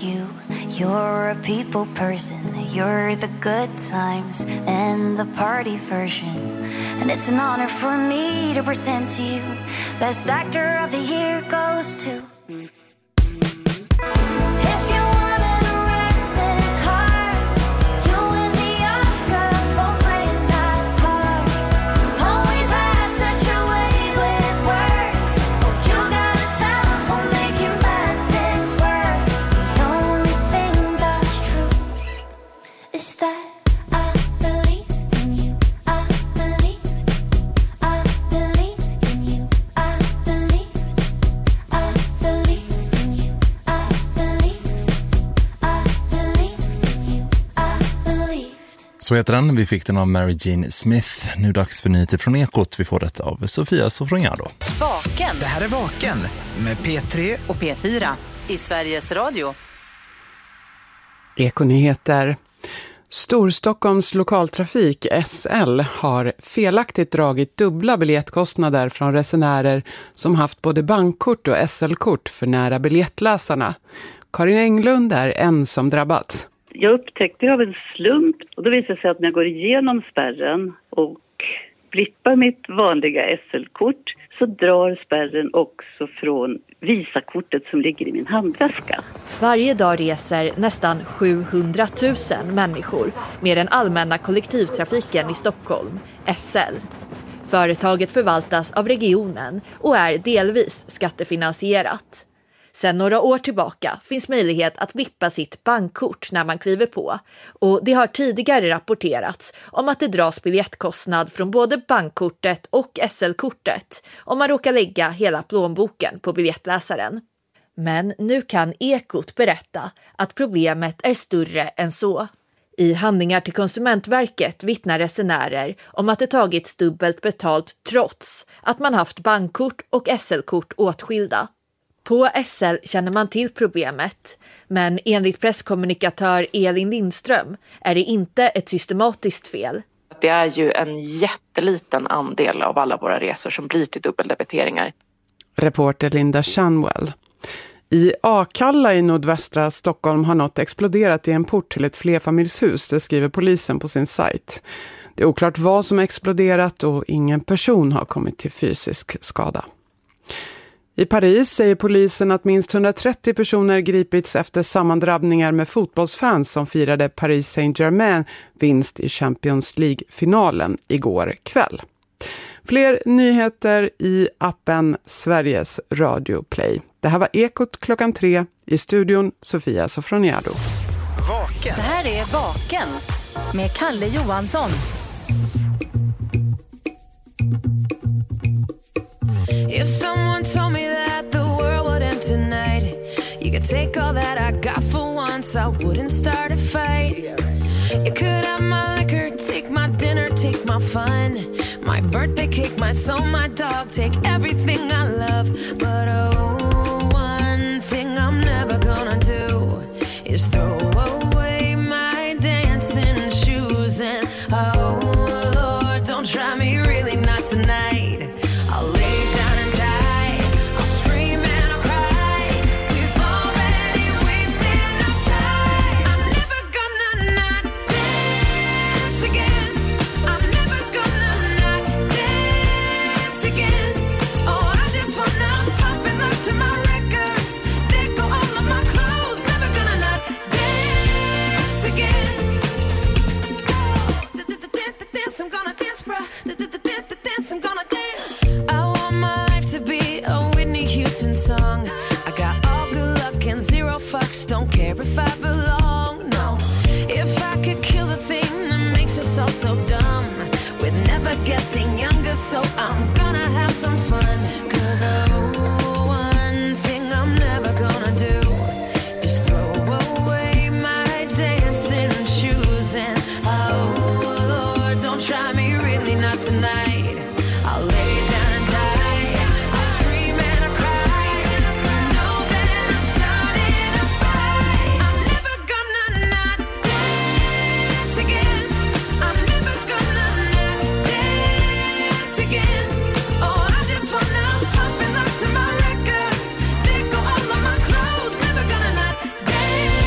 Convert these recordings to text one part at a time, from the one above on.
you. You're a people person. You're the good times and the party version. And it's an honor for me to present to you. Best actor of the year goes to... Så heter den. Vi fick den av Mary Jean Smith. Nu dags för nyheter från Ekot. Vi får det av Sofia Sofroniado. Vaken. Det här är Vaken med P3 och P4 i Sveriges Radio. Ekonyheter. Storstockholms lokaltrafik SL har felaktigt dragit dubbla biljettkostnader från resenärer som haft både bankkort och SL-kort för nära biljettläsarna. Karin Englund är en som drabbats. Jag upptäckte av en slump och då visade det sig att när jag går igenom spärren och blippar mitt vanliga SL-kort så drar spärren också från Visa-kortet som ligger i min handväska. Varje dag reser nästan 700 000 människor med den allmänna kollektivtrafiken i Stockholm, SL. Företaget förvaltas av regionen och är delvis skattefinansierat. Sedan några år tillbaka finns möjlighet att blippa sitt bankkort när man kliver på, och det har tidigare rapporterats om att det dras biljettkostnad från både bankkortet och SL-kortet om man råkar lägga hela plånboken på biljettläsaren. Men nu kan Ekot berätta att problemet är större än så. I handlingar till Konsumentverket vittnar resenärer om att det tagits dubbelt betalt trots att man haft bankkort och SL-kort åtskilda. På SL känner man till problemet, men enligt presskommunikatör Elin Lindström är det inte ett systematiskt fel. Det är ju en jätteliten andel av alla våra resor som blir till dubbeldebiteringar. Reporter Linda Shanwell. I Akalla i nordvästra Stockholm har något exploderat i en port till ett flerfamiljshus, det skriver polisen på sin sajt. Det är oklart vad som exploderat och ingen person har kommit till fysisk skada. I Paris säger polisen att minst 130 personer gripits efter sammandrabbningar med fotbollsfans som firade Paris Saint-Germain vinst i Champions League-finalen igår kväll. Fler nyheter i appen Sveriges Radio Play. Det här var Ekot 3:00 i studion Sofia Sofroniado. Vaken. Det här är Vaken med Kalle Johansson. If someone told me that the world would end tonight, you could take all that I got for once, I wouldn't start a fight. You could have my liquor, take my dinner, take my fun, my birthday cake, my soul, my dog, take everything I love. But oh, one thing I'm never gonna do is throw away my dancing shoes. And oh Lord, don't try me, really not tonight. I'll lay down and die, I'll scream and I'll cry. We've already wasted enough time. I'm never gonna not dance again. I'm never gonna not dance again. Oh, I just wanna pop and look to my records. They go all of my clothes. Never gonna not dance again. Dance, I'm gonna dance, bruh. Dance, I'm gonna dance. I want my life to be a Whitney Houston song. I got all good luck and zero fucks. Don't care if I belong, no. If I could kill the thing that makes us all so dumb, we're never getting younger, so I'm gonna have some fun. 'Cause oh, one thing I'm never gonna do is throw away my dancing shoes. And oh Lord, don't try me, really not tonight. I'll lay down and die, I'll scream and I'll cry. You know that I'm starting a fight. I'm never gonna not dance again. I'm never gonna not dance again. Oh, I just wanna pop and look to my records. They go all of my clothes. Never gonna not dance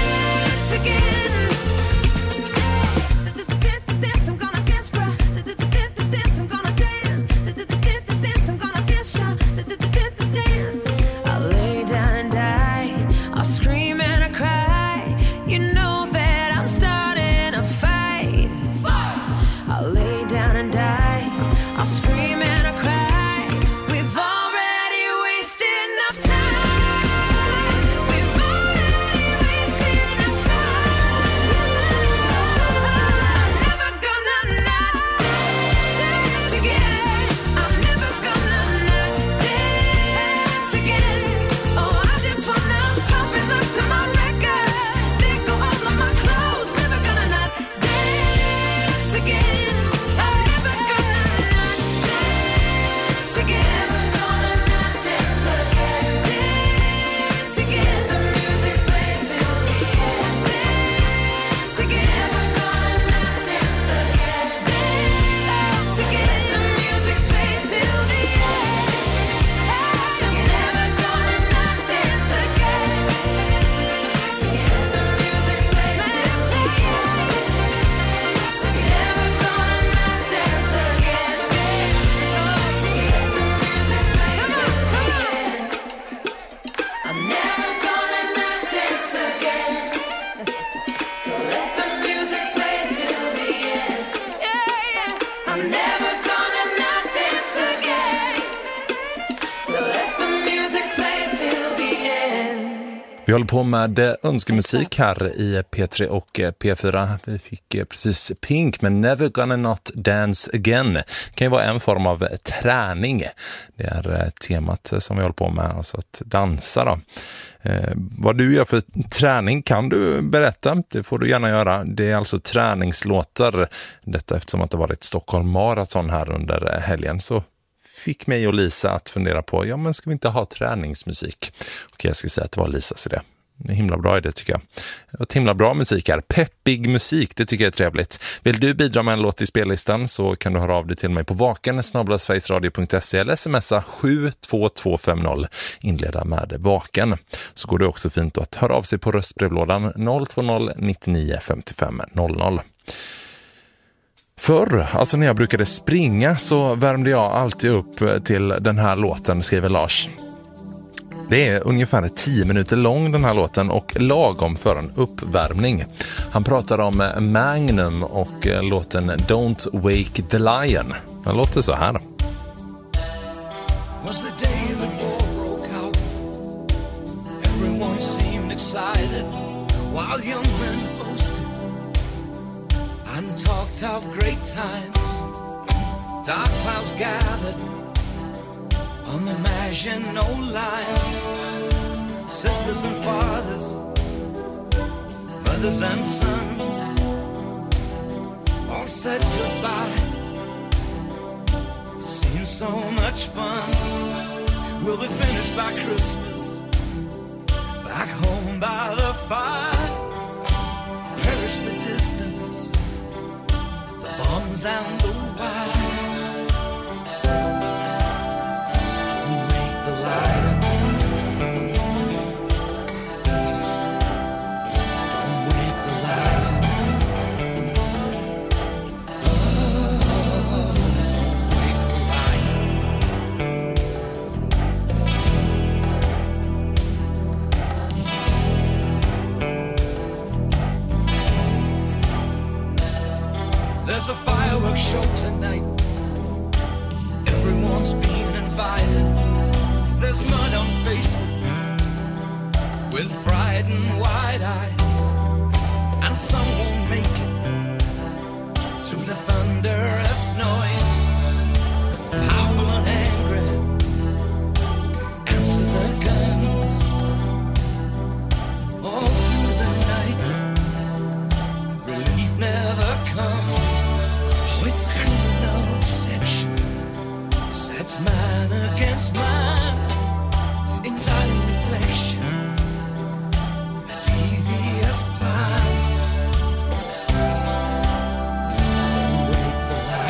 Vi håller på med önskemusik här i P3 och P4. Vi fick precis Pink med Never Gonna Not Dance Again. Det kan ju vara en form av träning. Det är temat som vi håller på med, alltså att dansa då. Vad du gör för träning kan du berätta, det får du gärna göra. Det är alltså träningslåtar. Detta eftersom att det varit Stockholm Marathon här under helgen, så fick mig och Lisa att fundera på, ja men ska vi inte ha träningsmusik? Okej, jag ska säga att det var Lisas idé. Det är himla bra idé tycker jag. Och himla bra musik här. Peppig musik, det tycker jag är trevligt. Vill du bidra med en låt i spellistan så kan du höra av dig till mig på vaken@sverigesradio.se eller smsa 72250. Inleda med vaken. Så går det också fint att höra av sig på röstbrevlådan 020 99 55 00. Förr, alltså när jag brukade springa så värmde jag alltid upp till den här låten, skriver Lars. Det är ungefär 10 minuter lång den här låten och lagom för en uppvärmning. Han pratar om Magnum och låten Don't Wake the Lion. Den låter så här. Was the day the war broke out. Everyone seemed excited while young men boasted and talked of great times. Dark clouds gathered on the Maginot Line. Sisters and fathers, mothers and sons, all said goodbye. It seems so much fun. We'll be finished by Christmas, back home by the fire. Perish the distance, the bombs and the wire. Don't wake the lion. Don't wake the lion. Oh, don't wake the lion. There's a fireworks show tonight. Everyone's being invited. There's mud on faces with pride and wide eyes, and some won't make it through the thunderous noise. Powerful and angry, answer the guns. All through the night, relief never comes. Oh, it's criminal deception, sets man against man, in time reflection, a devious plan. Don't wake the lion.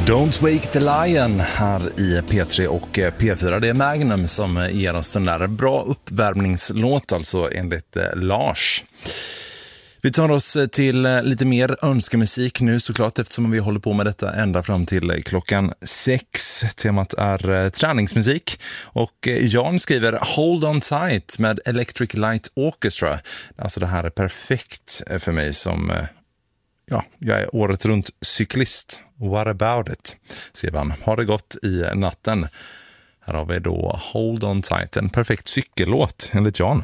Don't Wake the Lion här i P3 och P4. Det är Magnum som ger oss den där bra uppvärmningslåt, alltså enligt Lars. Vi tar oss till lite mer önskemusik nu såklart, eftersom vi håller på med detta ända fram till klockan 6. Temat är träningsmusik och Jan skriver Hold On Tight med Electric Light Orchestra. Alltså det här är perfekt för mig som... jag är året runt cyklist. What about it? Skriver han. Har det gått i natten? Här har vi då Hold On Tight. En perfekt cykellåt enligt Jan.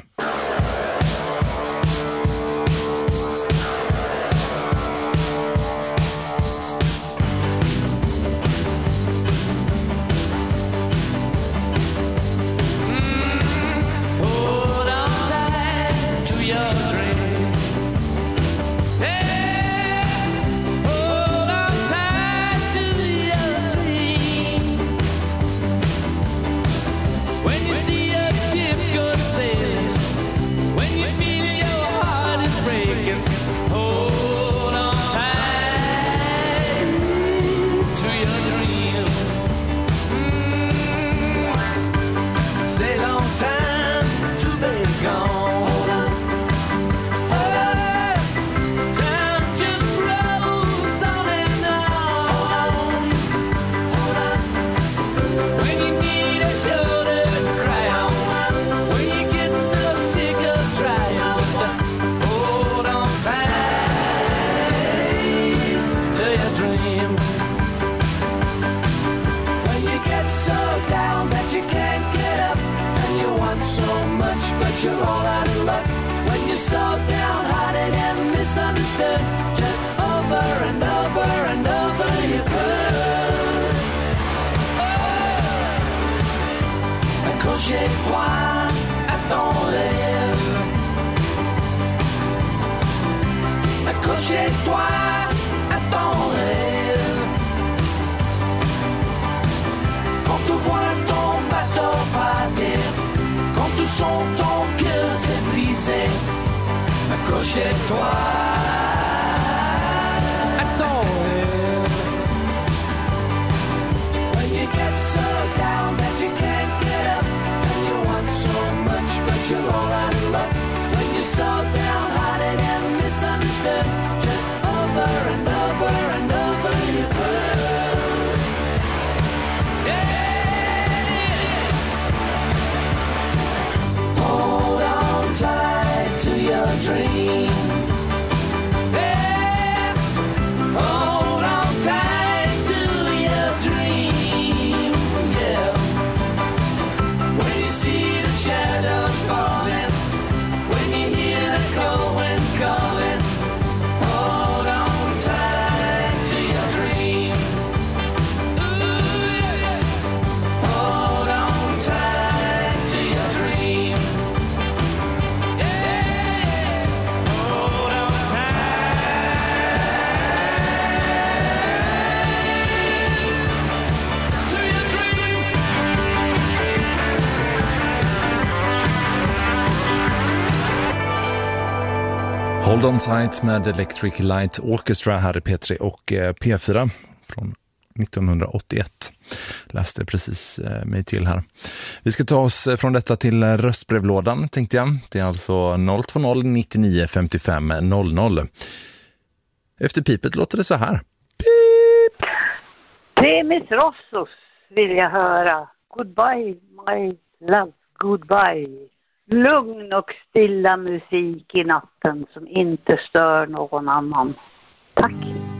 You're all out of luck when you're slow down, hearted and misunderstood. Just over and over and over you could. Accrochez-toi à ton rêve. Accrochez-toi à ton rêve. Quand tu vois ton bateau partir, quand tu sens ton cœur s'est brisé, accrochez-toi à ton rêve. When you get so down that you can't get up, and you want so much but you're all out of luck, when you slow down, hearted and misunderstood, just over and over and over you could. Hold on tight to your dream. Yeah. Hold on tight to your dream. Yeah. When you see the shadows falling, when you hear the cold wind calling, hold on tight to your dream. Ooh, yeah. Hold on tight to your dream. Hold On Tight med Electric Light Orchestra här i P3 och P4 från 1981. Läste precis mig till här. Vi ska ta oss från detta till röstbrevlådan tänkte jag. Det är alltså 020 99 55 00. Efter pipet låter det så här. Pip! Temis Rossos vill jag höra. Goodbye my love, goodbye. Lugn och stilla musik i natten som inte stör någon annan. Tack.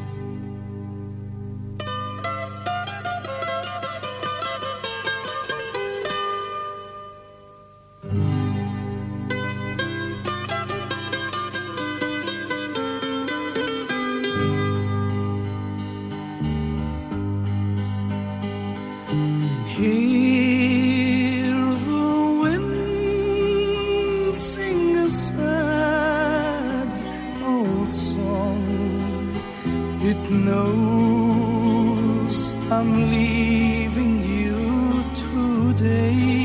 knows I'm leaving you today.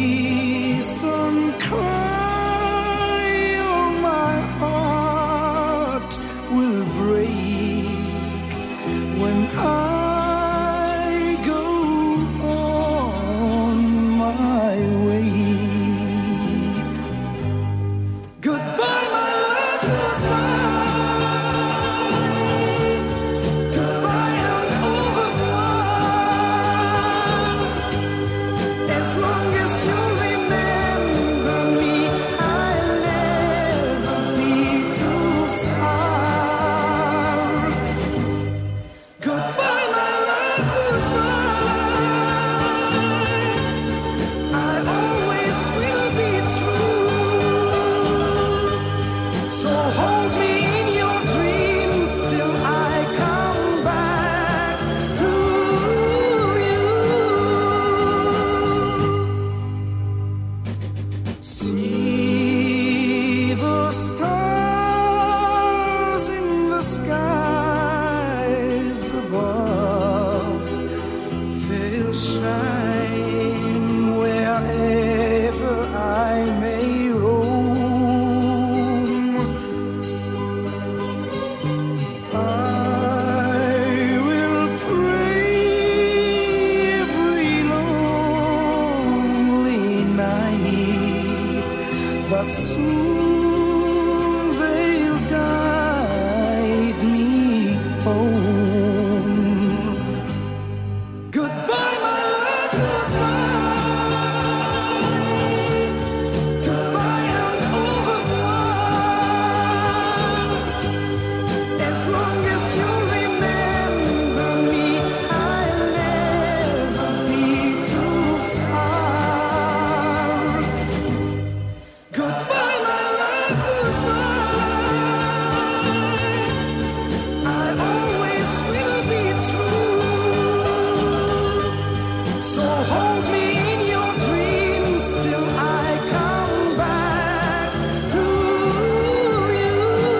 Please don't cry, oh my heart. that soon they'll guide me home. Goodbye, my love, goodbye. Goodbye and au revoir. As long as you remember me, I'll never be too far. Goodbye, my love, goodbye. I always will be true. So hold me in your dreams till I come back to you.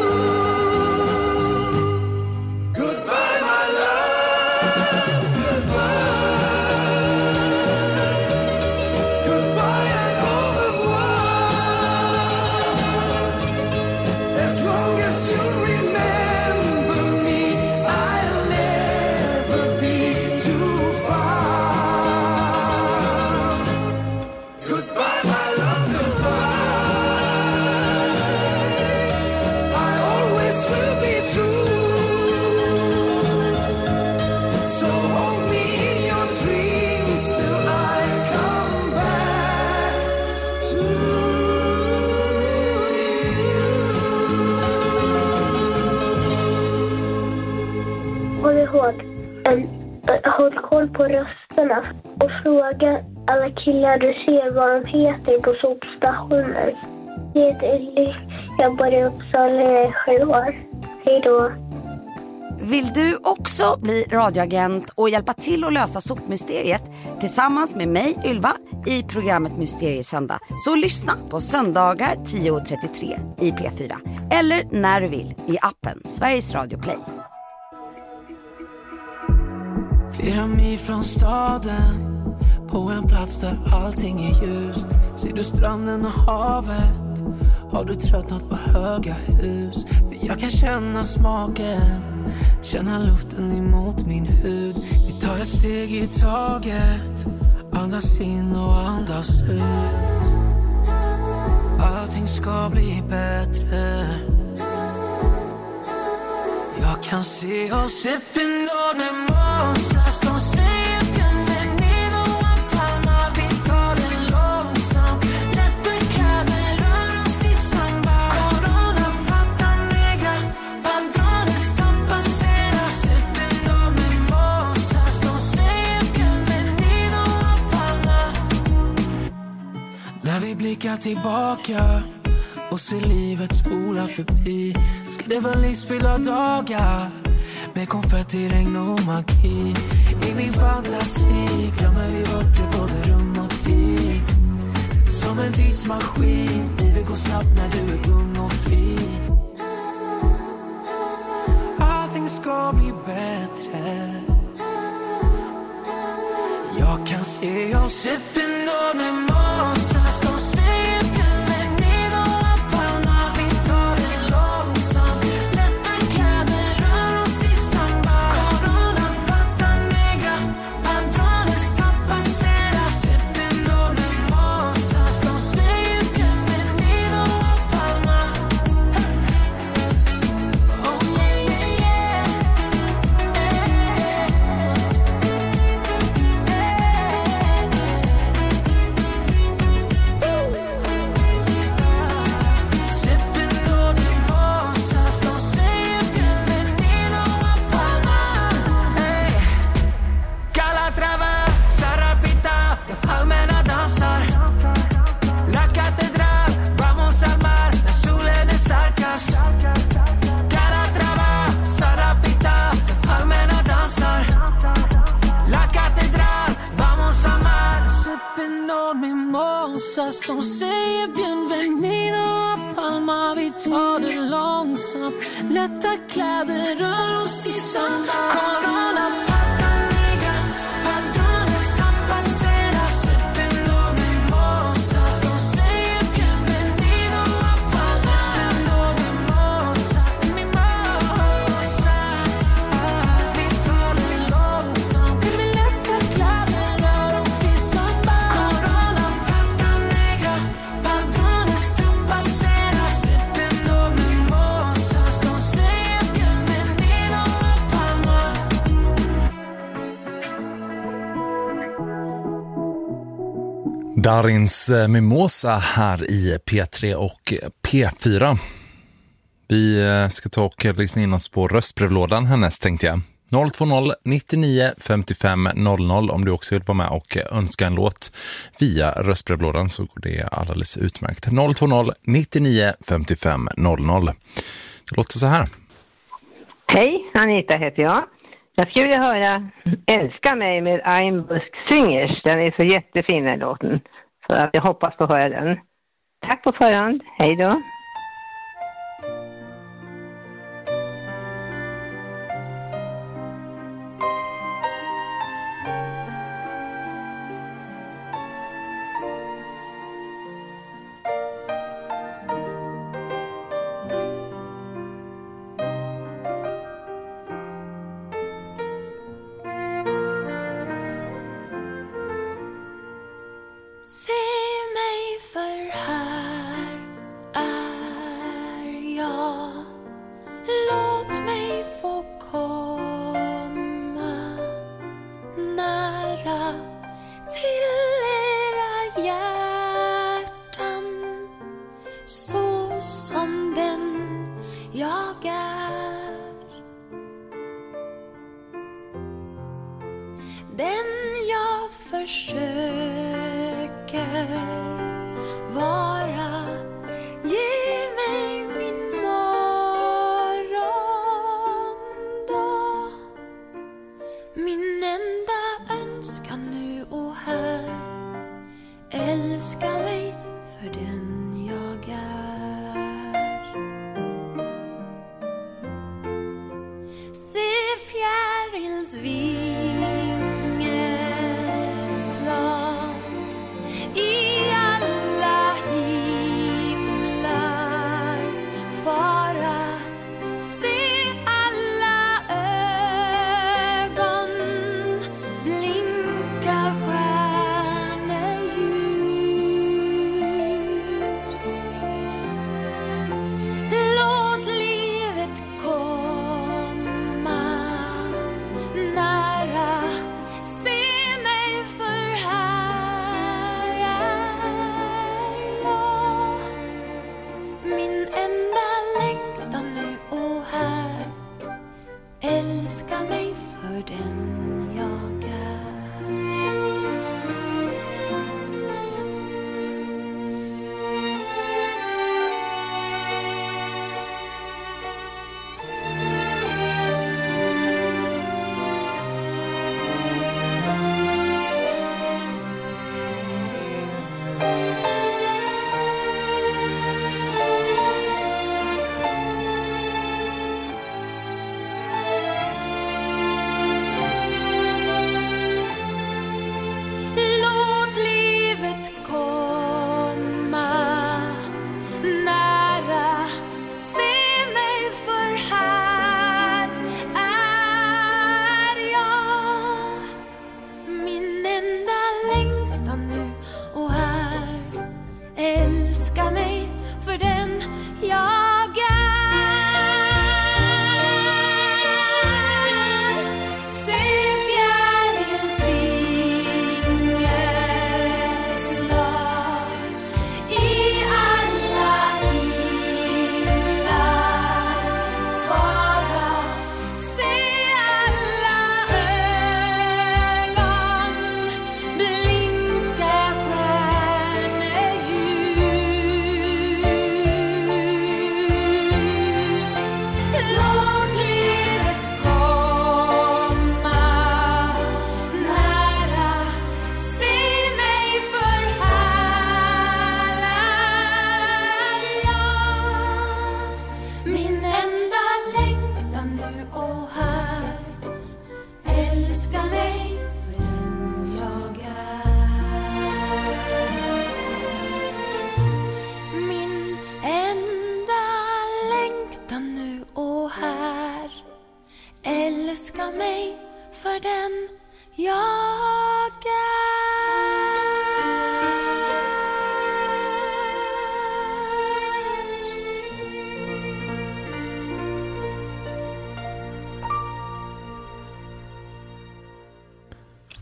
Goodbye, my love, goodbye. Goodbye and au revoir. As long as you remember me, I'll never be too far. Goodbye, my love, goodbye. I always will be true. So hold me in your dreams till I come back to you. Håll ihåg, håll koll på rösterna och fråga alla killar du ser vad de heter på sopstationer. Jag jobbar i Uppsala i 7 år. Hej då. Vill du också bli radioagent och hjälpa till att lösa sopmysteriet tillsammans med mig, Ylva, i programmet Mysteriesöndag? Så lyssna på söndagar 10:33 i P4 eller när du vill i appen Sveriges Radio Play. Flera mil från staden, på en plats där allting är ljust. Ser du stranden och havet? Har du tröttnat på höga hus? För jag kan känna smaken, känna luften emot min hud. Vi tar ett steg i taget, andas in och andas ut. Allting ska bli bättre. Jag kan se oss sipping on med Moses. De säger bienvenido a Palma. Vi tar det långsamt. Lätta kläder, rör oss till samba. Corona, pata negra. Patrones tapacera. Sipping on med Moses. De säger bienvenido a Palma. När vi blickar tillbaka och ser livet spola förbi, ska det vara livsfyllda dagar med konfetti, regn och magi. I min fantasi glömmer vi bort det, både rum och tid. Som en tidsmaskin, livet går snabbt när du är ung och fri. Allting ska bli bättre. Jag kan se oss sipping on med Moses. De säger bienvenido a Palma. Vi tar det långsamt. Lätta kläder, rör oss till samba. Corona, pata negra. Patrones tapacera. Sipping on med Moses. De säger bienvenido a Palma. Oh yeah, yeah, yeah. De säger bienvenido a Palma. Vi tar det långsamt. Lätta kläder, rör oss till samba. Corona, pata negra. Patrones tapacera. Sipping on med Moses. De säger bienvenido a Palma. Sipping on med Moses. Mi mosa. Vi tar det långsamt. Vi vill lätta kläder, rör oss till samba. Corona, pata negra. Patrones tapacera. Darins Mimosa här i P3 och P4. Vi ska ta och lyssna in oss på röstbrevlådan härnäst, tänkte jag. 020 99 55 00 om du också vill vara med och önska en låt via röstbrevlådan, så går det alldeles utmärkt. 020 99 55 00. Det låter så här. Hej, Anita heter jag. Jag skulle vilja höra Älska mig med I'm Busk Singers. Den är så jättefin den låten. Så att jag hoppas på att höra den. Tack på förhand. Hej då.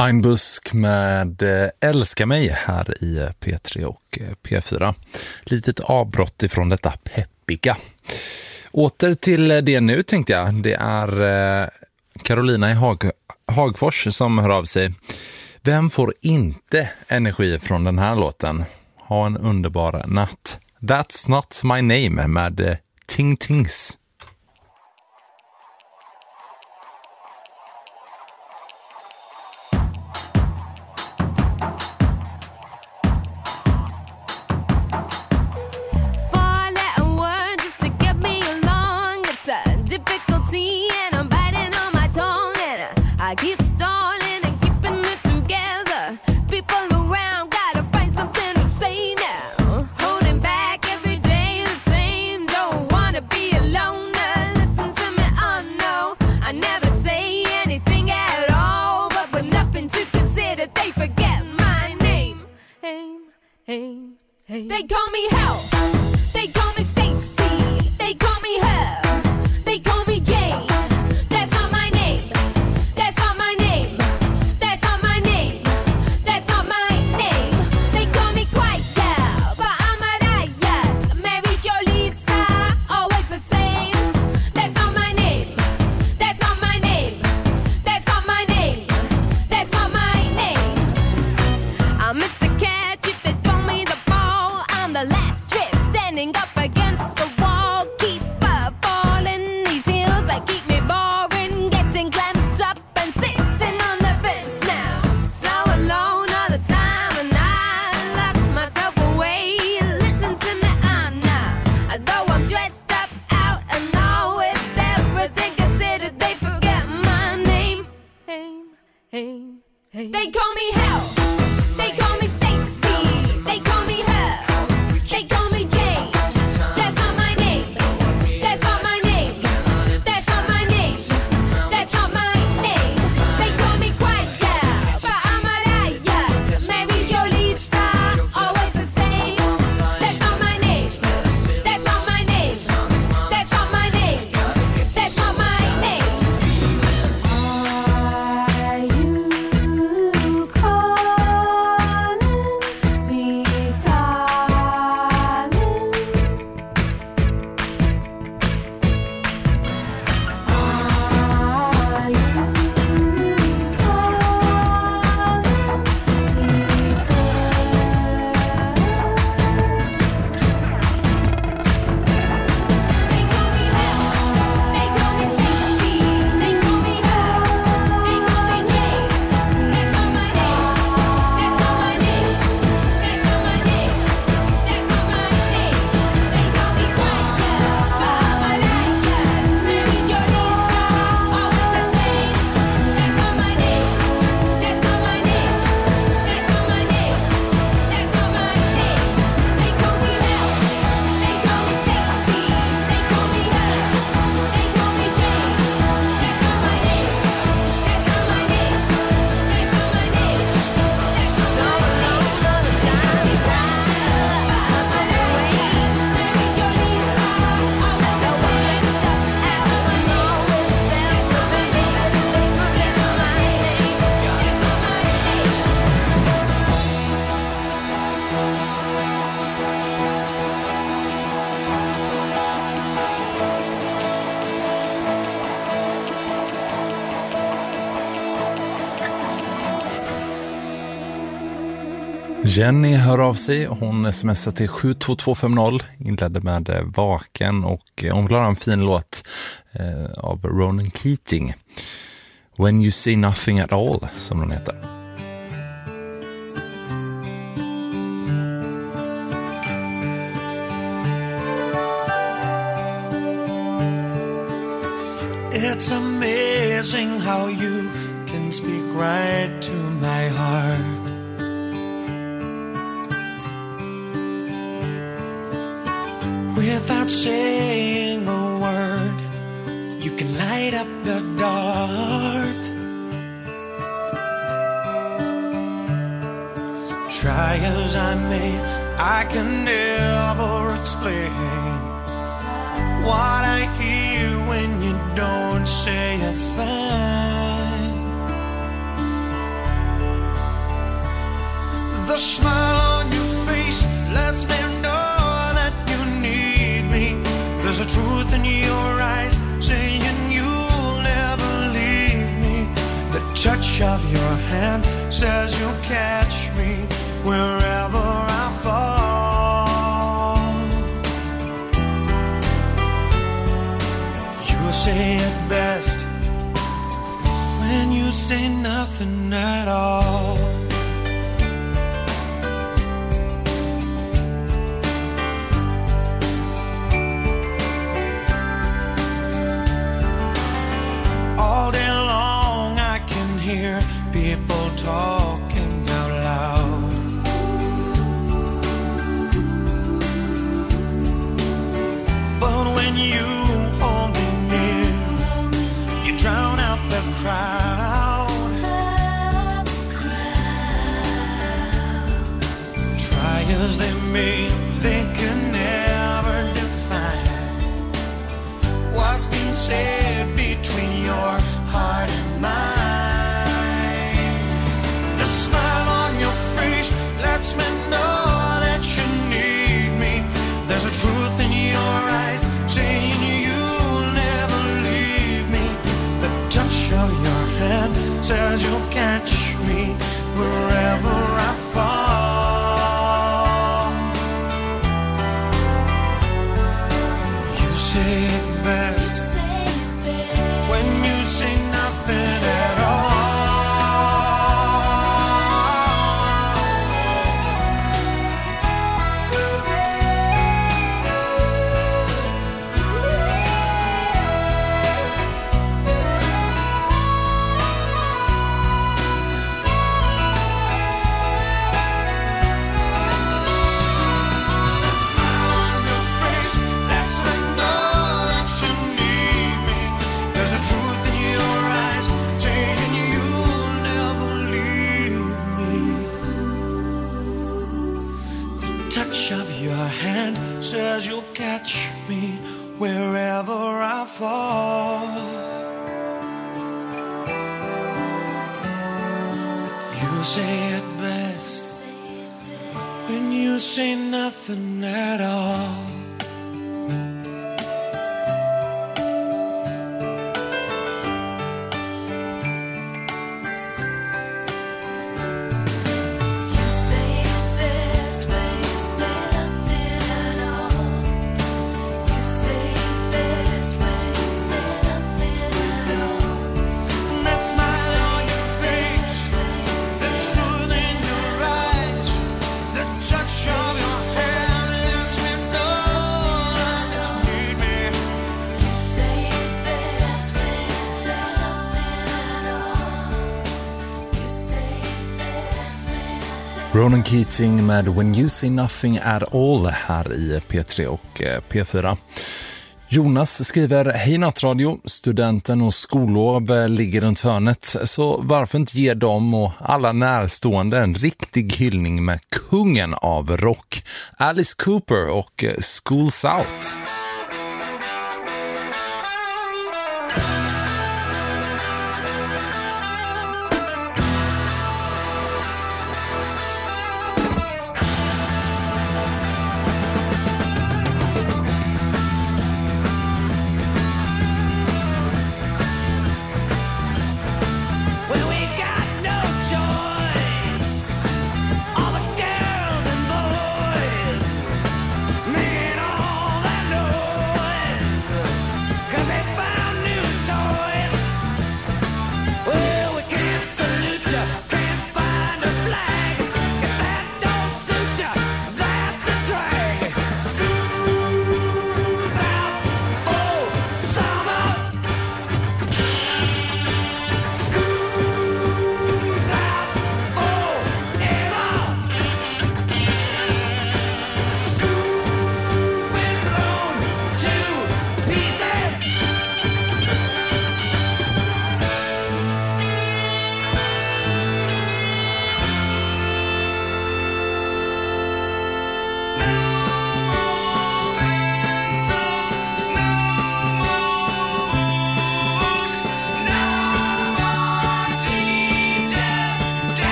Einbusk med Älska mig här i P3 och P4. Litet avbrott ifrån detta peppiga. Åter till det nu tänkte jag. Det är Carolina i Hagfors som hör av sig. Vem får inte energi från den här låten? Ha en underbar natt. That's not my name med Ting Tings. I keep stalling and keeping it together. People around gotta find something to say now. Holding back every day the same. Don't wanna be alone. Listen to me, oh no. I never say anything at all. But with nothing to consider, they forget my name. They call me Hell. They call me Stacy. They call me Her. They call me Jane. That's not my name. That's not my name. That's not my name. That's not my name. They call me Quiet Girl, but I'm a riot. Mary Jo Lisa, always the same. That's not my name. That's not my name. That's not my name. That's not my name. I'm Mr. Catch if they throw me the ball. I'm the last trip standing up against the wall. Keep falling these hills that keep me boring. Getting clamped up and sitting on the fence now. So alone all the time and I lock myself away. Listen to me, I'm now. Though I'm dressed up out and all with everything considered, they forget my name. They call me Hell. They call me Stacy. They call me Her. They call me Jane. That's not my name. That's not my name. That's not my name. That's not my name. They call me Quiet Girl, but I'm a riot. Mary Jo Lisa, always the same. That's not my name. That's not my name. That's not my name. That's not my name. Are you calling me darling? Are you calling me They call me Hell. They call me Stacy. They call me Her. They call me Jane. That's not my name. That's not my name. That's not my name. That's not my name. They call me Quiet Girl, but I'm a riot. Mary Jo Lisa, always the same. That's not my name. That's not my name. That's not my name. That's not my name. They call me Hell. They call me Stacy. They call me Her. They call me Jane. That's not my name. That's not my name. That's not my name. That's not my name. All the time you cry, but I'm so away. Mary Jo Lisa, always the same. That's not my name. That's not my name. That's not my name. That's not my name. Jenny hör av sig. Hon smsar till 72250, inledde med Vaken och hon vill ha en fin låt av Ronan Keating. When You See Nothing At All, som den heter. It's amazing how you can speak right to my heart. Without saying a word, you can light up the dark. Try as I may, I can never explain what I hear when you don't say a thing. smile on your face lets me know that you need me. There's a truth in your eyes saying you'll never leave me. The touch of your hand says you'll catch me wherever I fall. You say it best when you say nothing at all. All day long I can hear people talking out loud. But when you hold me near, you drown out the crowd. Try as they may, they can never define what's been said between your heart and mine. The smile on your face lets me know that you need me. There's a truth in your eyes saying you'll never leave me. The touch of your hand says you'll catch me wherever I fall. You say it best when you say nothing at all. Says you'll catch me wherever I fall. You say it best when you say nothing at all. Ronan Keating med When You Say Nothing At All här i P3 och P4. Jonas skriver: Hej nattradio, studenten och skollov ligger runt hörnet, så varför inte ge dem och alla närstående en riktig hyllning med kungen av rock, Alice Cooper och Schools Out. All the girls and boys, men, all that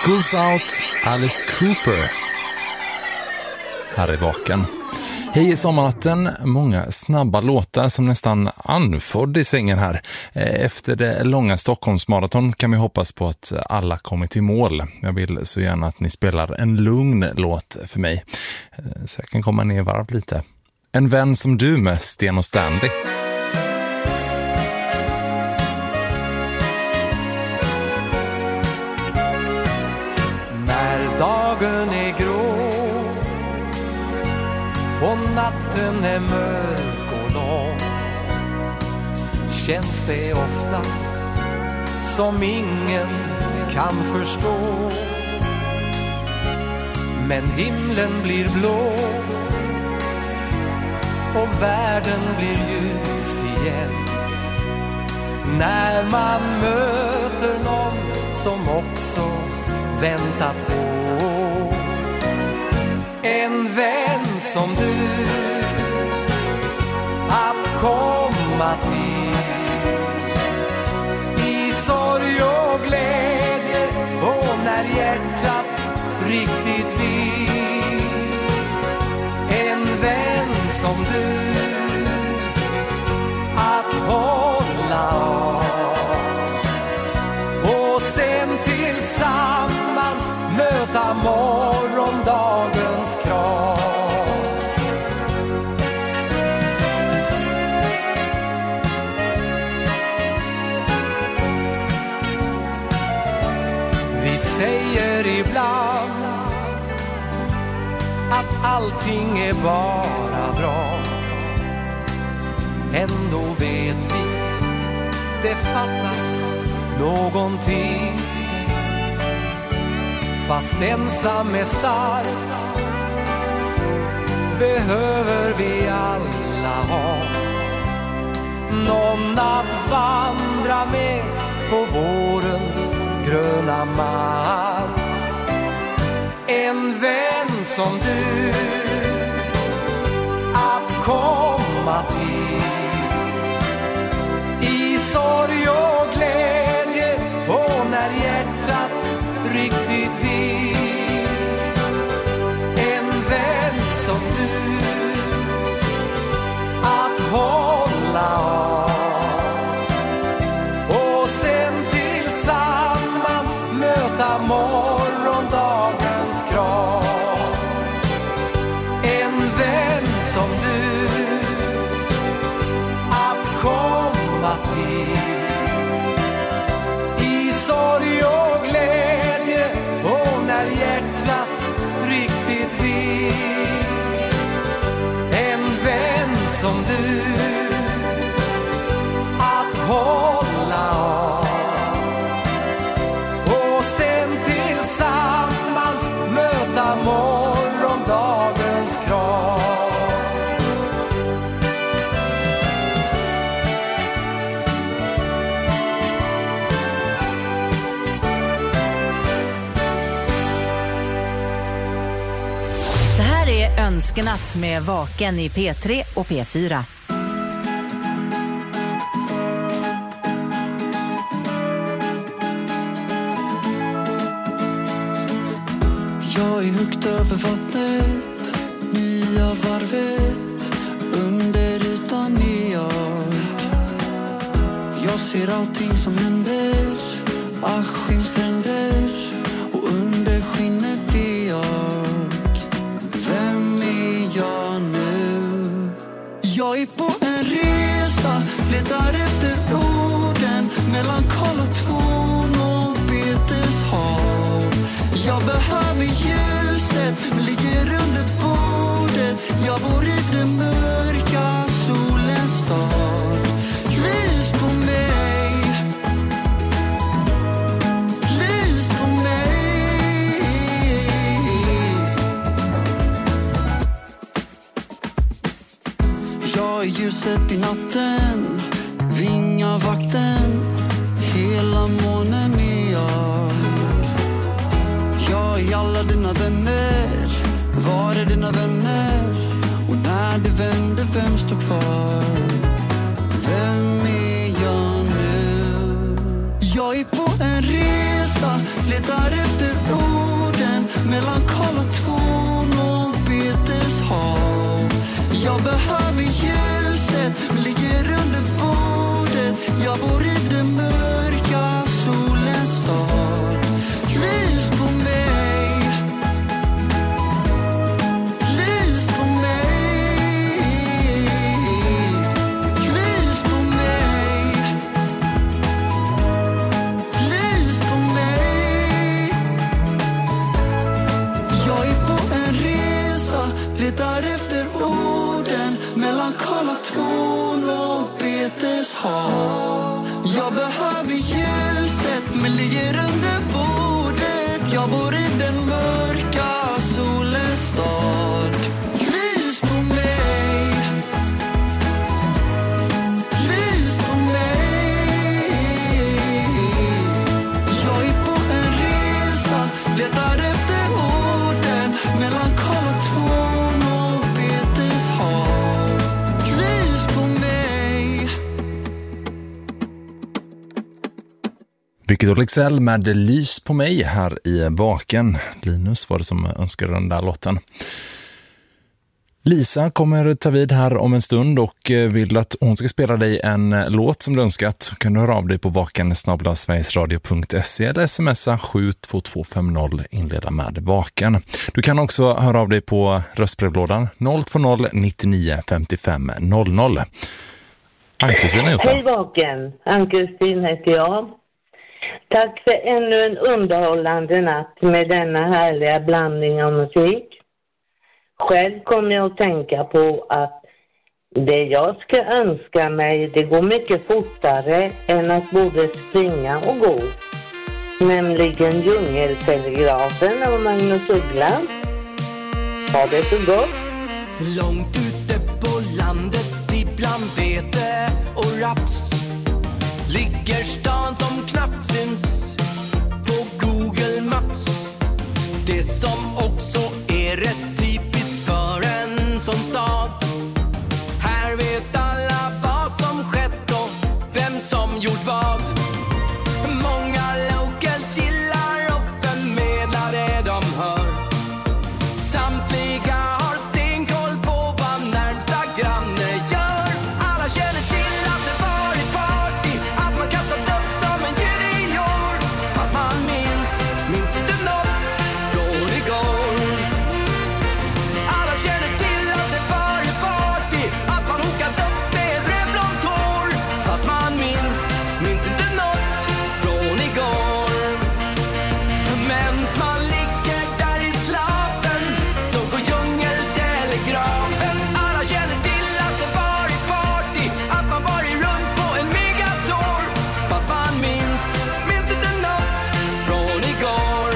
Schools Out, Alice Cooper. Här är Vaken. Hej i sommarnatten, många snabba låtar som nästan anförd i sängen här. Efter det långa Stockholmsmaraton kan vi hoppas på att alla kommer till mål. Jag vill så gärna att ni spelar en lugn låt för mig, så jag kan komma ner varv lite. En vän som du med Sten och Stanley. När dagen är grå och natten är mörk och lång, känns det ofta som ingen kan förstå. Men himlen blir blå och världen blir ljus igen när man möter någon som också väntat på en vän som du, att komma till i sorg och glädje och när hjärtat riktigt vill. En vän som du, att hålla av och sen tillsammans möta morgondagens krav. Vi säger ibland att allting är bara bra. Ändå vet vi det fattas någonting. Fast ensam är stark behöver vi alla ha någon att vandra med på vårens gröna mark. En vän som du, att komma till i sorg och glädje och när hjärtat riktigt vill. En vän som du, att hålla av och sen tillsammans möta morgondagens krav. En vän som du, att komma till i sorg och glädje och när hjärtat riktigt vill. En vän som du, att hålla av och sen tillsammans möta morgondagens krav. Det här är Önskenatt med Vaken i P3 och P4. Jag är högt över vattnet, nya varvet, under ytan är jag. Jag ser allting som händer, Askimstränder, och under skinnet är jag. Vem är jag nu? Jag är på en resa, letar efter orden mellan kol och ton och beteshav. Jag behöver ljuset, men ligger under bordet. Jag bor i den mörka solens stad. Lys på mig, lys på mig. Jag är ljuset i natten, vingavakten, hela månen är jag. Jag är alla dina vänner, var är dina vänner? Och när det vänder, vem står kvar? Vem är jag nu? Jag är på en resa, resa, letar efter orden mellan kolotron och beteshav. Jag behöver ljuset, men ligger under bordet. Jag bor i den mörka solens stad. Lys på mig, lys på mig, lys på mig, lys på mig. Jag är på en resa, letar efter orden mellan kolotron och beteshav. Jag behöver ljuset, men ligger under bordet. Jag bor i den mörka solens stad. Lys på mig, lys på mig. Jag är på en resa, letar efter orden mellan kolotron och beteshav. Lys på mig. Vilket Olexell med Lys på mig här i Vaken. Linus var det som önskade den där låten. Lisa kommer ta vid här om en stund och vill att hon ska spela dig en låt som du önskat. Så kan du höra av dig på vaken@sverigesradio.se eller smsa 72250 inleda med Vaken. Du kan också höra av dig på röstbrevlådan 020 99 55 00. Ann-Kristin är ute. Hej Vaken, Ann-Kristin heter jag. Tack för ännu en underhållande natt med denna härliga blandning av musik. Själv kommer jag att tänka på att det jag ska önska mig, det går mycket fortare än att både springa och gå. Nämligen Djungeltelegrafen av Magnus Uggla. Ha det så gott. Långt ute på landet ibland vete och raps ligger stan som knappt syns på Google Maps. Det som också är rätt typiskt för en sån stad. Här vet alla vad som skett och vem som gjort vad. Många locals gillar och förmedlar det de hör. Samtliga har stenkoll på vad närmsta granne gör. Alla känner till att det varit party, att man kastat upp som en junior. Att man minns inte något från igår. Alla känner till att det varit party, att man hokat upp med ett rödblont hår. Att man minns inte något från igår. Mens man ligger där i slapen så går djungeltelegrafen. Alla känner till att det varit party, att man varit runt på en megator. Att man minns inte något från igår.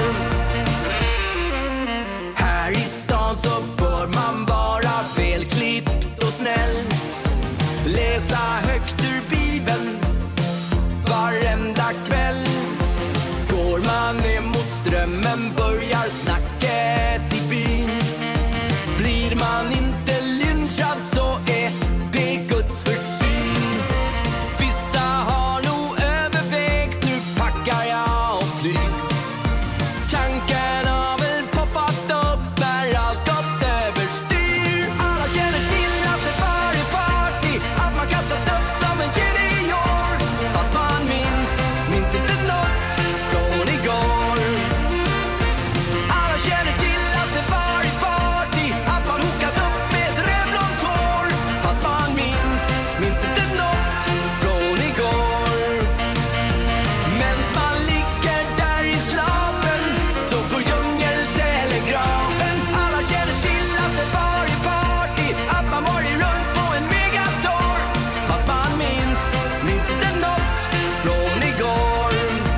Här i stan så bör man vara välklippt och snäll. Läsa högt ur Bibeln varenda kväll. Går man emot strömmen börjar snacket i byn. Blir man inte lynchad så är det Guds försyn. Vissa har nog övervägt, nu packar jag och flyg. Tanken har väl poppat upp när allt gått överstyr. Alla känner till att det varit party, att man kastat upp som en junior. Att man minns inte något från igår. Alla känner till att det varit party, att man hokat upp med ett rödblont hår. Att man minns inte något från igår. Mens man ligger där i slapen så går djungeltelegrafen. Alla känner till att det varit party, att man varit runt på en megator. Att man minns inte något från igår.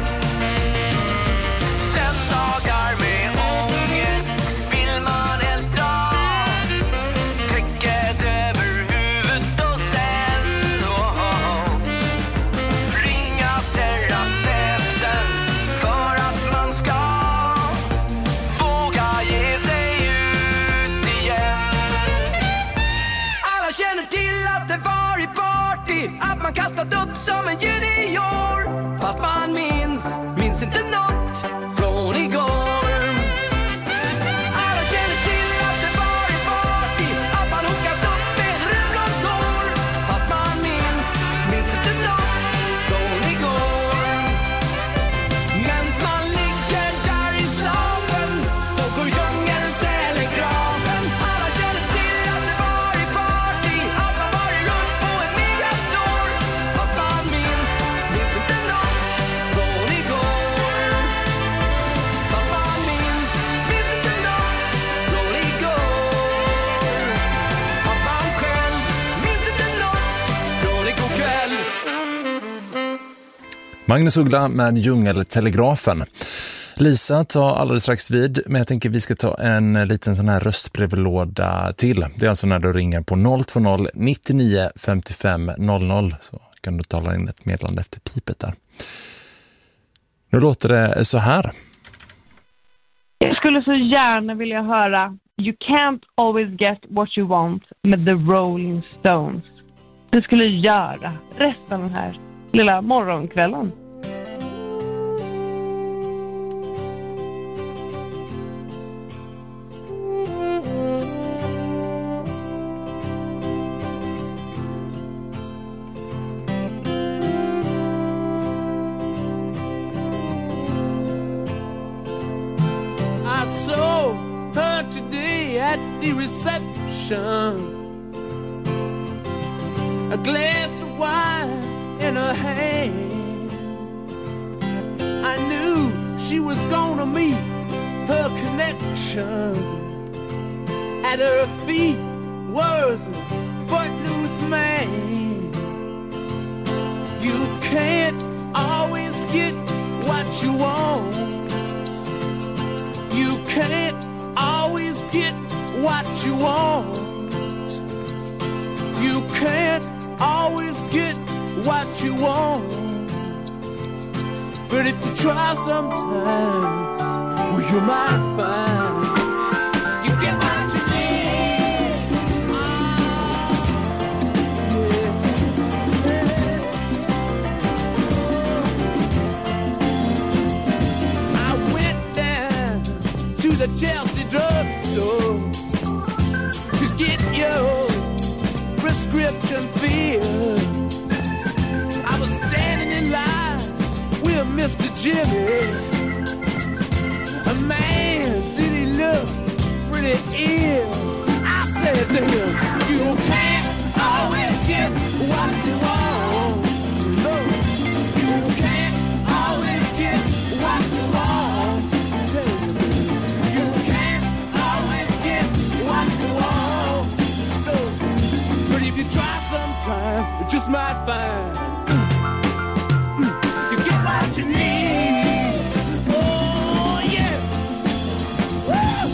Söndagar med ångest vill man helst dra täcket över huvudet och sen ringa terapeuten för att man ska våga ge sig ut igen. Alla känner till att det varit party, att man kastat upp som en junior. Fast man minns inte något Magnus Uggla med Djungeltelegrafen. Lisa tar alldeles strax vid, men jag tänker vi ska ta en liten sån här röstbrevlåda till. Det är alltså när du ringer på 020 99 55 00, så kan du tala in ett meddelande efter pipet där. Nu låter det så här. Jag skulle så gärna vilja höra You Can't Always Get What You Want med The Rolling Stones. Det skulle göra resten av den här lilla morgonkvällen. At the reception, a glass of wine in her hand. I knew she was gonna meet her connection. At her feet was a footloose man. You can't always get what you want. You can't always get what you want. You can't always get what you want. But if you try sometimes, well, you might find you get what you need. I went down to the Chelsea drugstore to get your prescription filled. I was standing in line with Mr. Jimmy. A man, did he look pretty ill? I said to him, you can't always get what you want. No, you can't always get what you want. You can't always get what you want. No, but if you try sometime, you just might find you get what you need. Oh yeah. Woo!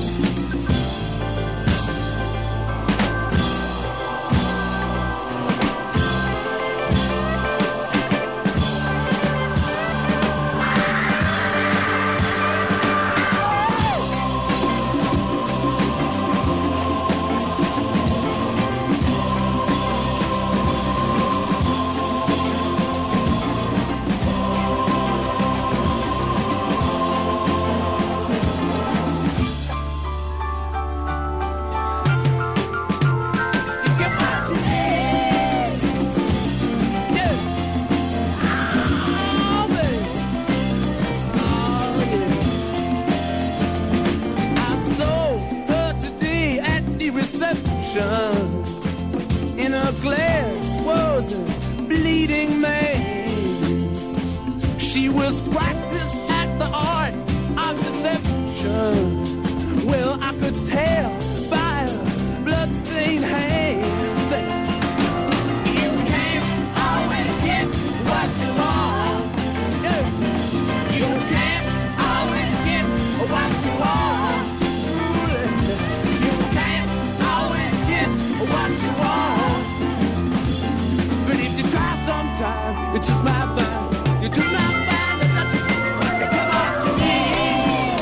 In her glass was a bleeding man. She was practiced at the art of deception. Well, I could tell by her bloodstained hands. You can't always get what you want. You can't always get what you want. You can't always get what you want. But if you try sometime, you just might find, you just might find that nothing is what you need.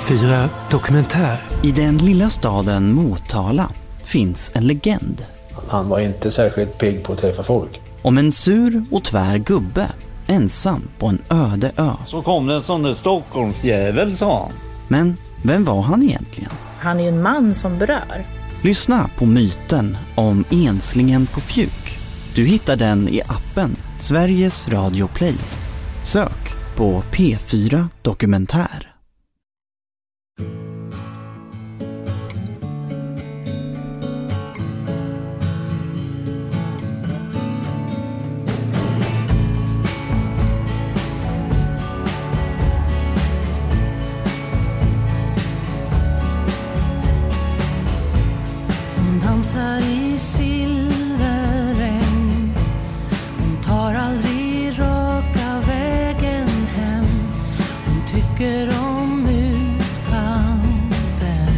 P4 Dokumentär. I den lilla staden Motala finns en legend. Han var inte särskilt pigg på att träffa folk. Om en sur och tvär gubbe, ensam på en öde ö. Så kom det en sån där Stockholmsjävel, sa han. Men vem var han egentligen? Han är ju en man som berör. Lyssna på myten om enslingen på Fjuk. Du hittar den i appen Sveriges Radio Play. Sök på P4 Dokumentär. Dansar i silverregn. Hon tar aldrig raka vägen hem. Hon tycker om utkanten.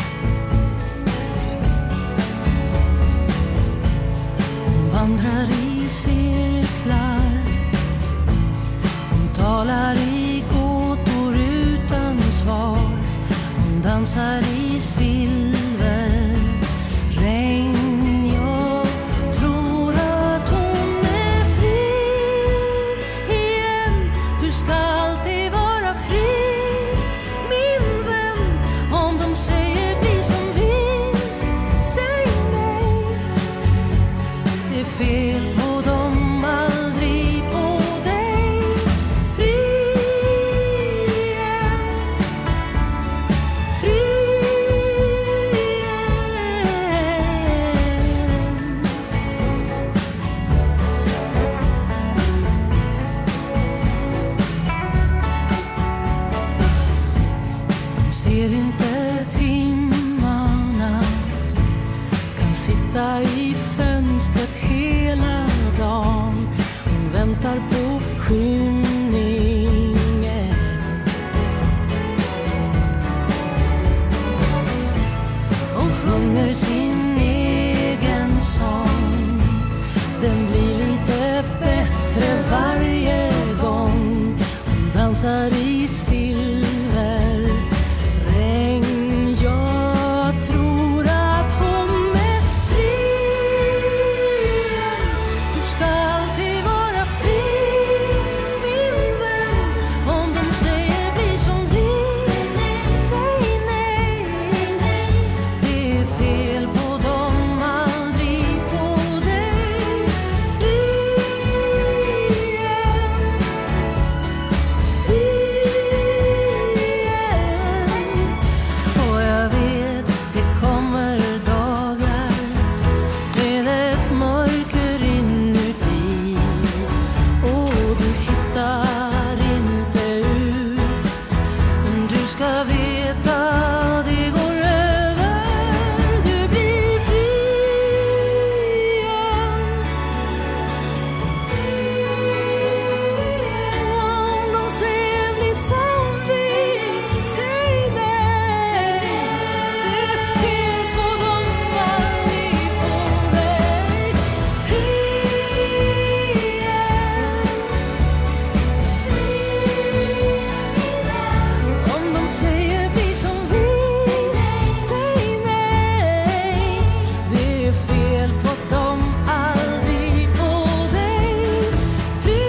Hon vandrar i cirklar. Hon talar i gåtor utan svar. Hon dansar i silver. Jag tror att hon är fri igen. Du ska alltid vara fri, min vän. Om de säger bli som vi, säg nej. Det är fel på dem, aldrig på dig. Fri igen. Fri. Ser inte timmarna, kan sitta i fönstret hela dagen. Hon väntar på skymningen. Hon sjunger sin egen sång. Den blir lite bättre varje gång. Hon dansar i silver. Jag tror att hon är fri. Du ska alltid vara fri, min vän. Om de säger bli som vi, säg nej. Det är fel på dem, aldrig på dig. Fri igen. Fri igen. Och jag vet det kommer dagar med ett mörker inuti. Och du hittar inte ut. Men du ska veta det går över. Du blir fri igen. Om de säger bli som vi, säg nej. Det är fel på dem, aldrig på dig. Fri igen. Om de säger bli som vi, säg nej. Det är fel på dem, aldrig på dig. Fri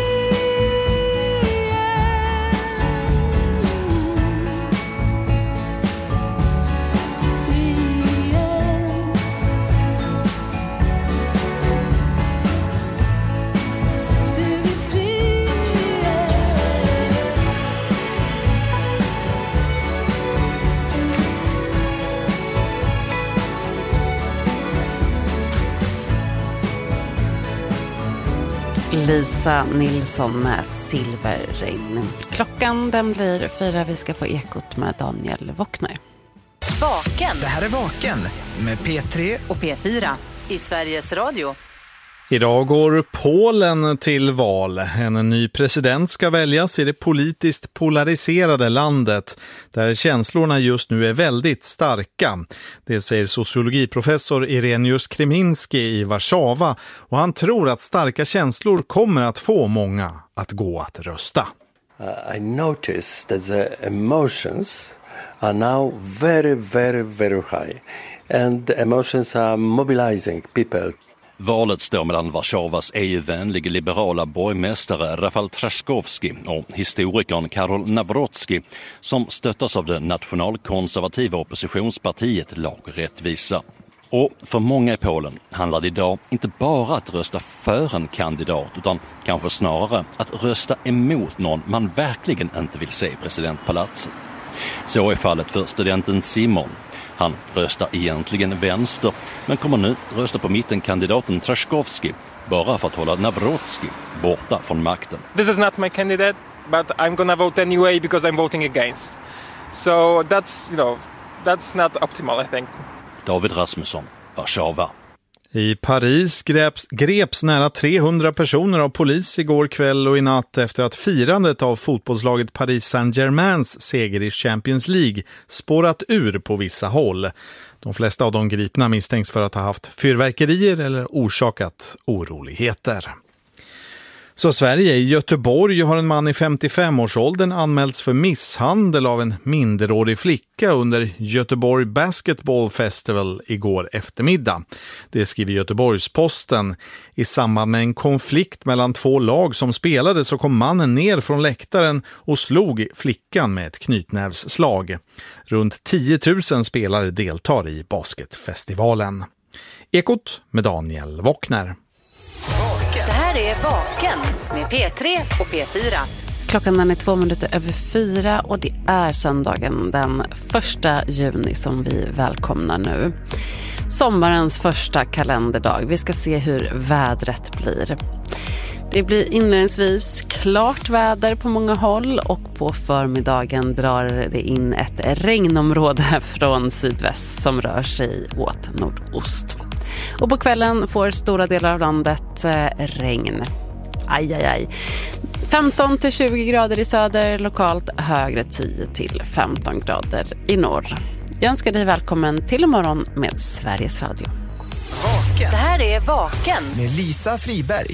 Lisa Nilsson med Silverregn. Klockan den blir 4. Vi ska få ekot med Daniel Wockner. Vaken. Det här är Vaken med P3 och P4 i Sveriges Radio. Idag går Polen till val. En ny president ska väljas i det politiskt polariserade landet där känslorna just nu är väldigt starka. Det säger sociologiprofessor Irenius Kreminski i Warszawa, och han tror att starka känslor kommer att få många att gå att rösta. I noticed that the emotions are now very, very, very high. And the emotions are mobilizing people. Valet står mellan Warszawas EU-vänlige liberala borgmästare Rafal Trzaskowski och historikern Karol Nawrocki som stöttas av det nationalkonservativa oppositionspartiet Lag och rättvisa. Och för många i Polen handlar det idag inte bara att rösta för en kandidat utan kanske snarare att rösta emot någon man verkligen inte vill se i presidentpalatset. Så är fallet för studenten Simon. Han röstar egentligen vänster men kommer nu rösta på mittenkandidaten Trzaskowski bara för att hålla Nawrocki borta från makten. This is not my candidate, but I'm gonna vote anyway because I'm voting against. So that's not optimal, I think. David Rasmusson, Warszawa. I Paris greps nära 300 personer av polis igår kväll och i natt efter att firandet av fotbollslaget Paris Saint-Germains seger i Champions League spårat ur på vissa håll. De flesta av de gripna misstänks för att ha haft fyrverkerier eller orsakat oroligheter. Så Sverige, i Göteborg har en man i 55-årsåldern anmälts för misshandel av en minderårig flicka under Göteborg Basketball Festival igår eftermiddag. Det skriver Göteborgs-Posten. I samband med en konflikt mellan två lag som spelade så kom mannen ner från läktaren och slog flickan med ett knytnävsslag. Runt 10 000 spelare deltar i basketfestivalen. Ekot med Daniel Wockner. Det här är Vaken med P3 och P4. Klockan är 2:02 och det är söndagen den 1 juni som vi välkomnar nu. Sommarens första kalenderdag. Vi ska se hur vädret blir. Det blir inledningsvis klart väder på många håll och på förmiddagen drar det in ett regnområde från sydväst som rör sig åt nordost. Och på kvällen får stora delar av landet regn. 15-20 grader i söder, lokalt högre 10-15 grader i norr. Jag önskar dig välkommen till imorgon med Sveriges Radio. Vaken. Det här är Vaken Med Lisa Friberg.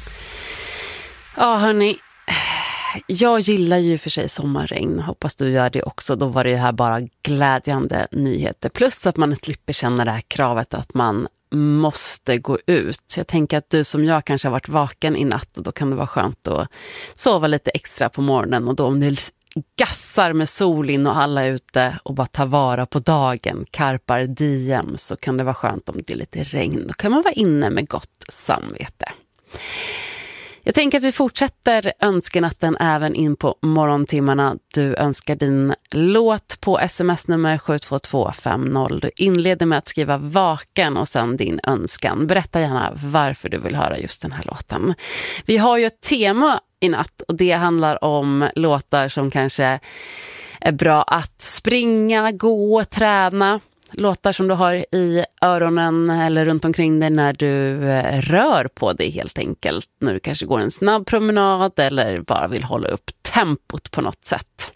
Ja hörni, jag gillar ju för sig sommarregn. Hoppas du gör det också. Då var det ju här bara glädjande nyheter. Plus att man slipper känna det här kravet att man måste gå ut. Jag tänker att du som jag kanske har varit vaken i natt och då kan det vara skönt att sova lite extra på morgonen och då om det gassar med sol in och alla är ute och bara tar vara på dagen, karpar diem, så kan det vara skönt om det är lite regn. Då kan man vara inne med gott samvete. Jag tänker att vi fortsätter önskenatten även in på morgontimmarna. Du önskar din låt på sms-nummer 72250. Du inleder med att skriva vaken och sen din önskan. Berätta gärna varför du vill höra just den här låten. Vi har ju ett tema i natt och det handlar om låtar som kanske är bra att springa, gå, träna. Låtar som du har i öronen eller runt omkring dig när du rör på dig helt enkelt. När du kanske går en snabb promenad eller bara vill hålla upp tempot på något sätt.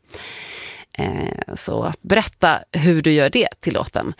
Så berätta hur du gör det till låten.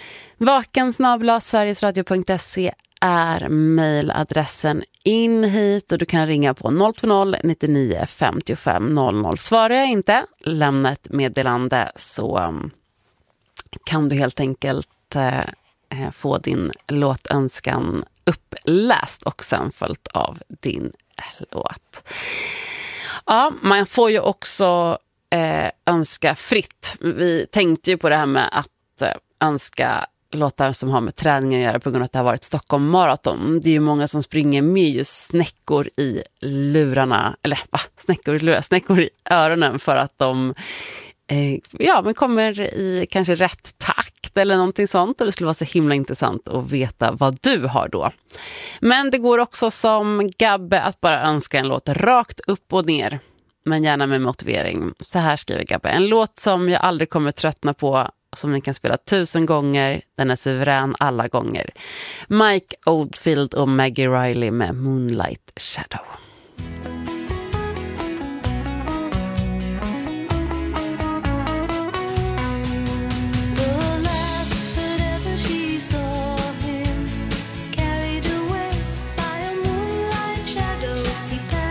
vaken@sverigesradio.se är mejladressen in hit och du kan ringa på 020-99 55 00. Svarar jag inte, lämna ett meddelande så kan du helt enkelt få din låtönskan uppläst och sen följt av din låt. Ja, man får ju också önska fritt. Vi tänkte ju på det här med att önska låtar som har med träning att göra på grund av att det har varit Stockholm Marathon. Det är ju många som springer med just snäckor i lurarna, eller snäckor i öronen för att de men kommer i kanske rätt takt eller någonting sånt och det skulle vara så himla intressant att veta vad du har då. Men det går också som Gabbe att bara önska en låt rakt upp och ner, men gärna med motivering. Så här skriver Gabbe: en låt som jag aldrig kommer tröttna på, som ni kan spela 1000 gånger, den är suverän alla gånger. Mike Oldfield och Maggie Riley med Moonlight Shadow.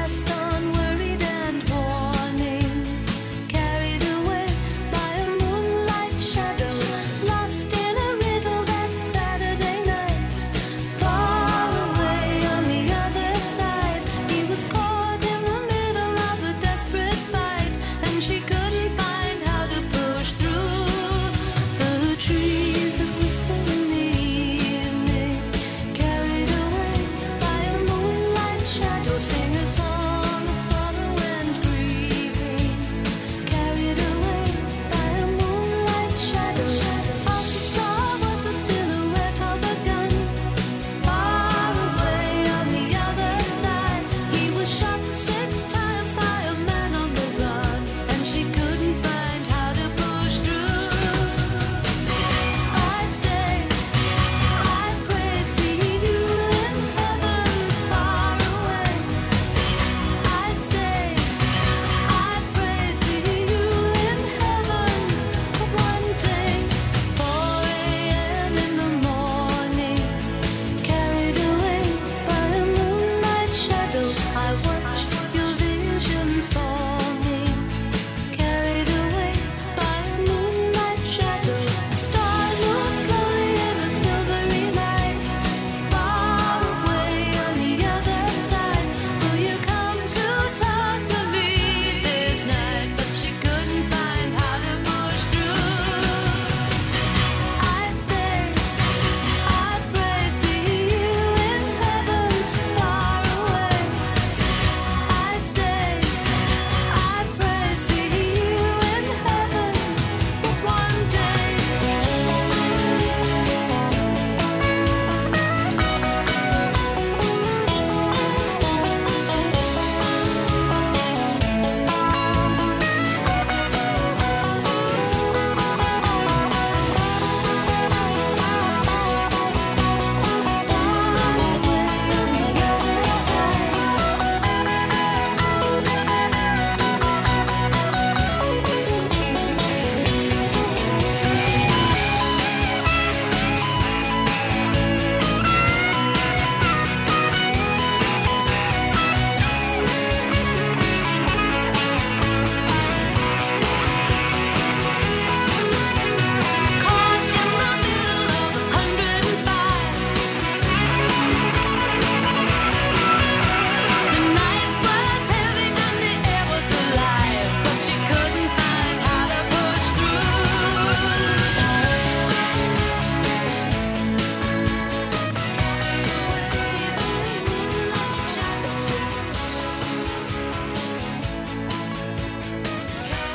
Moonlight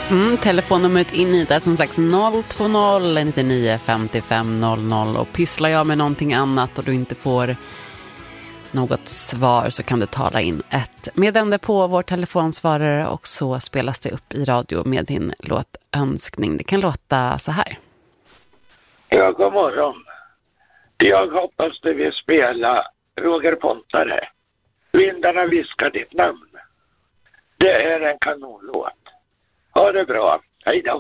Telefonnumret in hit är som sagt 020 99 55 00 och pysslar jag med någonting annat och du inte får något svar så kan du tala in ett meddelande på vår telefonsvarare och så spelas det upp i radio med din låtönskning. Det kan låta så här. Ja, god morgon. Jag hoppas du vill spela Roger Pontare. Vindarna viskar ditt namn. Det är en kanonlåt. Ha det bra. Hej då.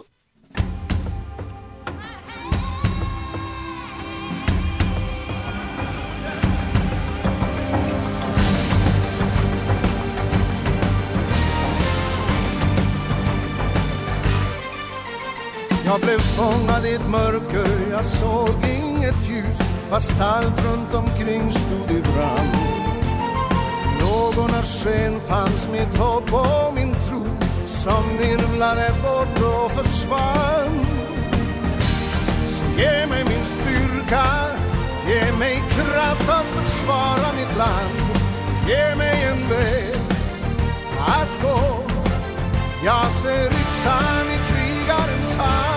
Jag blev fångad i ett mörker, jag såg inget ljus, fast allt runt omkring stod i brand. Lågornas sken fanns mitt hopp och min tro, som virvlade bort och försvann. Så ge mig min styrka, ge mig kraft att försvara mitt land. Ge mig en väg att gå, jag ser yxan i krigarens hand.